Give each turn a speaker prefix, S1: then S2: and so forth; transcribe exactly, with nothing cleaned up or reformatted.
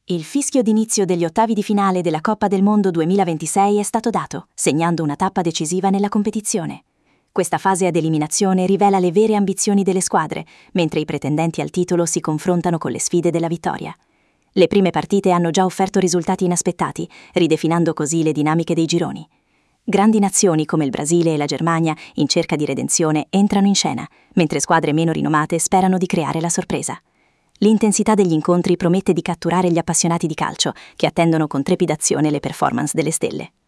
S1: Il fischio d'inizio degli ottavi di finale della Coppa del Mondo duemilaventisei è stato dato, segnando una tappa decisiva nella competizione. Questa fase ad eliminazione rivela le vere ambizioni delle squadre, mentre i pretendenti al titolo si confrontano con le sfide della vittoria. Le prime partite hanno già offerto risultati inaspettati, ridefinendo così le dinamiche dei gironi. Grandi nazioni come il Brasile e la Germania, in cerca di redenzione, entrano in scena, mentre squadre meno rinomate sperano di creare la sorpresa. L'intensità degli incontri promette di catturare gli appassionati di calcio, che attendono con trepidazione le performance delle stelle.